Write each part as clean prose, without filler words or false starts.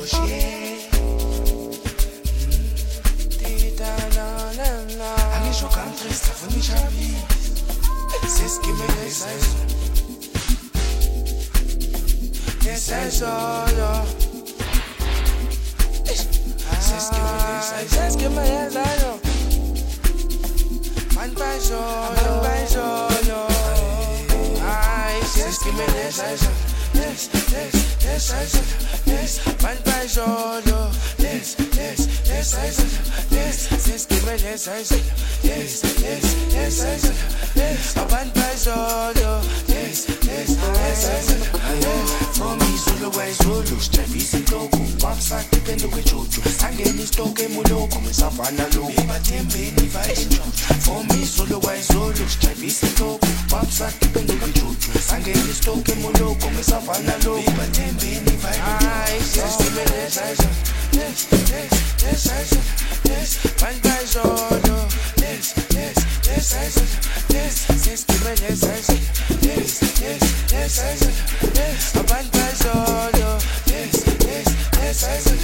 Angisho country stuff when ich hab Sis give me this eyes. This eyes all Sis give me this eyes. Sis give me this eyes. Man by solo. Ay, sis give me this eyes. This eyes. Man by solo. This eyes. Sis give me this eyes. This eyes. Man by solo. This eyes. For me Zulu way Zulu. Stevisi loco. Boxa dipende kwechuchu. Angeni stoke muloko. Misavana loco. Ibathembeni vaenjoy. For me Zulu way Zulu. Stevisi loco. Boxa dipende kwechuchu. Angeni stoke muloko. Misavana loco. Ibathembeni vaenjoy. Ay, sis give me this eyes. This eyes. Man by solo. This eyes. Sis give me this eyes. This eyes. Man by solo. This eyes.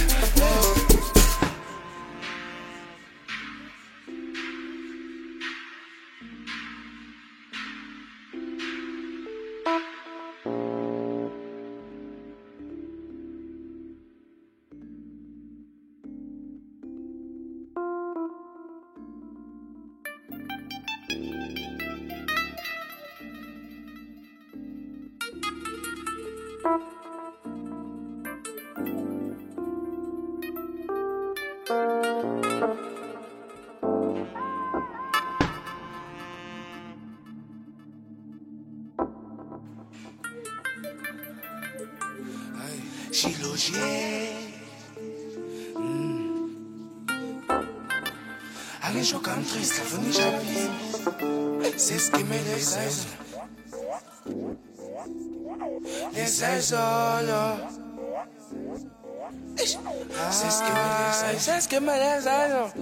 She logique. Angisho country stuff when ich hab Sis give me this eyes. This eyes all. Sis give me this eyes. Sis give me this eyes.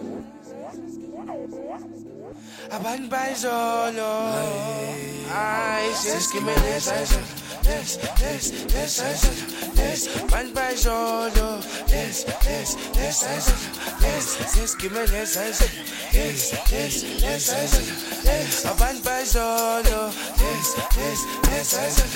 Aban by solo. Ay, sis give me this eyes. This man by solo. This give me this eyes. This a man by solo. This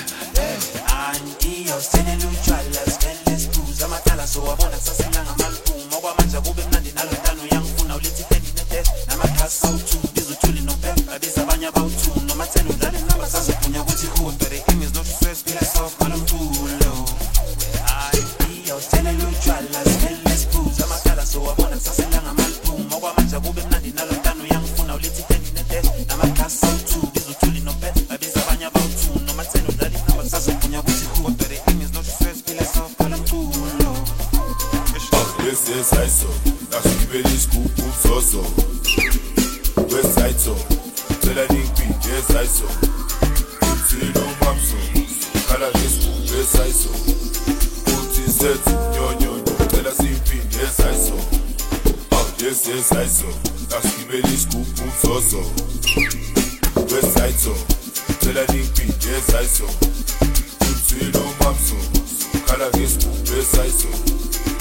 Anti ostene luchwala stainless booze amathala so wabona sasilanga malphuma okwamanje kube mnandi nalotano yangifuna ulethi endinete namakhasi awuthu bizothuli nophepha besabanye abawuthu noma 10 udlale namba sazibunya ukuthi hudo the aim is not to stress piece off malumthulo Anti ostene luchwala stainless booze amathala so wabona sasilanga malphuma okwamanje kube mnandi nalotano yangifuna ulethi endinete namakhasi awuthu bizothuli nophepha besabanye abawuthu noma 10 udlale namba sazibunya ukuthi hudo the aim is not to stress piece off malumthulo Yes, I saw. That's the very school, so. West side, so. Tell a link, yes, I saw. See, no, mom, so. Color this school, yes, I saw. Put in set, yo. Tell us if yes, I saw. Yes, I saw. That's the very school, so. West side, so. Tell a link, yes, I saw. See, no, mom, so. Color this school, yes, I saw.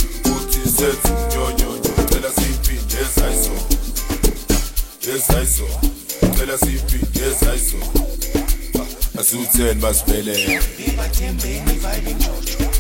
Yo, tell us if yes I saw. Yes I saw. Tell us if yes I saw. As you tell my spelling. Ibathembeni vibing jojo.